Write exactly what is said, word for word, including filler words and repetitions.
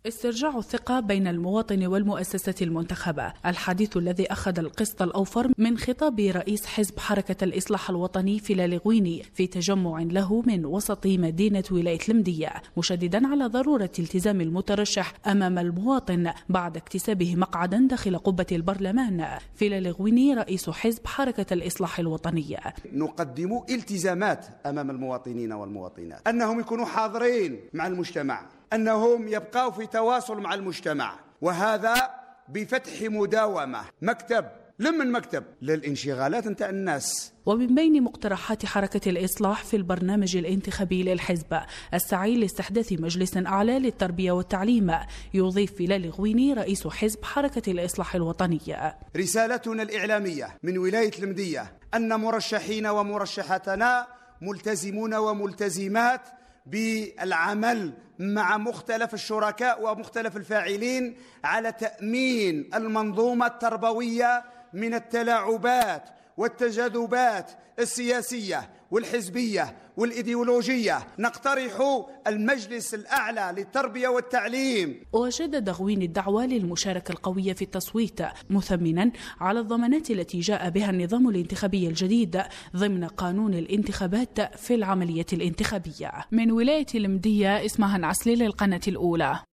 استرجاع الثقة بين المواطن والمؤسسة المنتخبة، الحديث الذي أخذ القسط الأوفر من خطاب رئيس حزب حركة الإصلاح الوطني فيلالي غويني في تجمع له من وسط مدينة ولاية المدية، مشددا على ضرورة التزام المترشح أمام المواطن بعد اكتسابه مقعدا داخل قبة البرلمان. فيلالي غويني رئيس حزب حركة الإصلاح الوطني: نقدم التزامات أمام المواطنين والمواطنات، أنهم يكونوا حاضرين مع المجتمع، أنهم يبقوا في تواصل مع المجتمع، وهذا بفتح مداومة مكتب لمن مكتب للانشغالات نتاع الناس. ومن بين مقترحات حركة الإصلاح في البرنامج الانتخابي للحزب السعي لاستحداث مجلس أعلى للتربية والتعليم. يضيف فيلالي غويني رئيس حزب حركة الإصلاح الوطني: رسالتنا الإعلامية من ولاية المدية أن مرشحين ومرشحاتنا ملتزمون وملتزمات بالعمل مع مختلف الشركاء ومختلف الفاعلين على تأمين المنظومة التربوية من التلاعبات والتجاذبات السياسية والحزبية والإيديولوجية. نقترح المجلس الأعلى للتربية والتعليم. وجدد غويني الدعوة للمشاركة القوية في التصويت، مثمنا على الضمانات التي جاء بها النظام الانتخابي الجديد ضمن قانون الانتخابات في العملية الانتخابية. من ولاية المدية، اسمها نعسلي للقناة الأولى.